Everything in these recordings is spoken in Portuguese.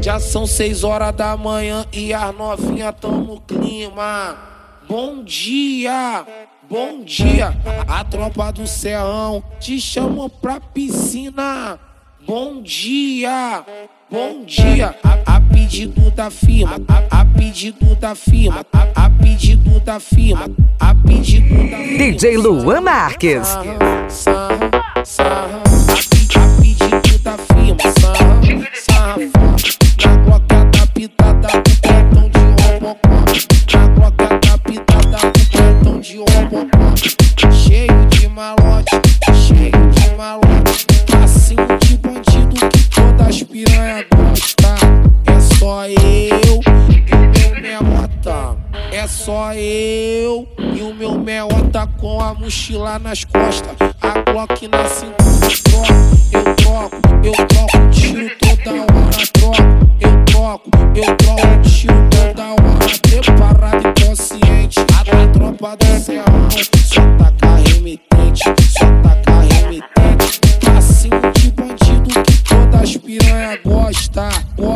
Já são 6 horas da manhã e as novinhas tão no clima. Bom dia, bom dia. A tropa do Serrão te chamou pra piscina. Bom dia, bom dia. A pedido da firma, a pedido da firma, a pedido da firma, a pedido da firma. DJ Luan Marques. Sarra, sarra, a pedido da firma. Sarra, sarra, na gloca da pitada do cartão de robocó. Na gloca da pitada do cartão de robocó. Cheio de malote, cheio de malote. Passinho de bandido que todas as piranha gosta. É só eu e o meu meota. É só eu e o meu meota com a mochila nas costas. A Glock na cintura. Eu troco tiro toda hora. Eu troco tiro toda hora. Preparado e consciente. A tropa do Serrão só taca remetente, só taca remetente. Passinho de bandido que todas as piranha gosta.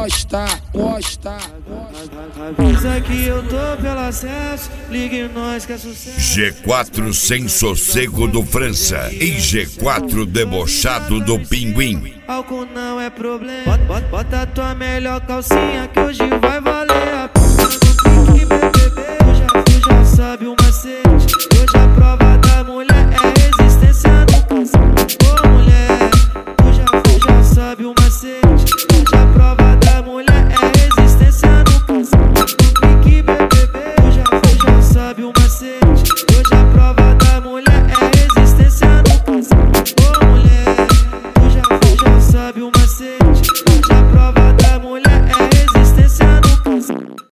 Avisa que eu tô pelo acesso, ligue nós que é sucesso. G4 sem sossego do França e G4 debochado do Pinguim. Álcool não é problema. Bota tua melhor calcinha que hoje vai valer a pena do pique, bebê. Tu já sabe o macete. Hoje a prova da mulher é resistência no caso. Ô mulher, tu já sabe o macete.